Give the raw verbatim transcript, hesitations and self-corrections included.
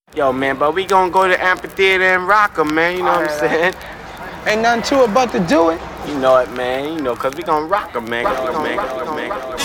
Yo, man, but we gonna go to the amphitheater and rock 'em, man. You know what I'm saying? Ain't nothing to it but to do it. You know it, man. You know, cause we gonna rock 'em, man. 'Cause we gonna rock 'em, man.